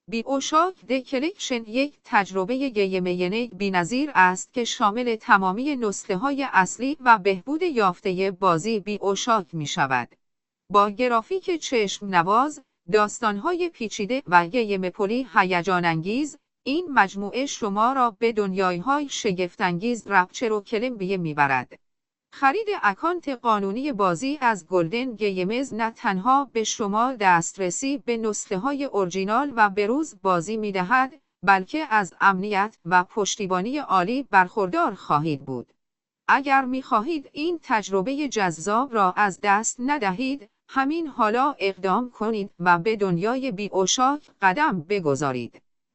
بی‌اوشاک د کلکشن یک تجربه گیم بی‌نظیر است که شامل تمامی نسخه‌های اصلی و بهبود یافته بازی بی‌اوشاک می‌شود. با گرافیک چشم نواز، داستان‌های پیچیده و گیم پلی هیجان‌انگیز، این مجموعه شما را به دنیای‌های شگفت‌انگیز رپچر و کلمبیه می‌برد. خرید اکانت قانونی بازی از گلدن گیمز نه تنها به شما دسترسی به نسخه‌های اورجینال و بروز بازی می‌دهد، بلکه از امنیت و پشتیبانی عالی برخوردار خواهید بود. اگر می‌خواهید این تجربه جذاب را از دست ندهید، همین حالا اقدام کنید و به دنیای بی‌اوشاک قدم بگذارید.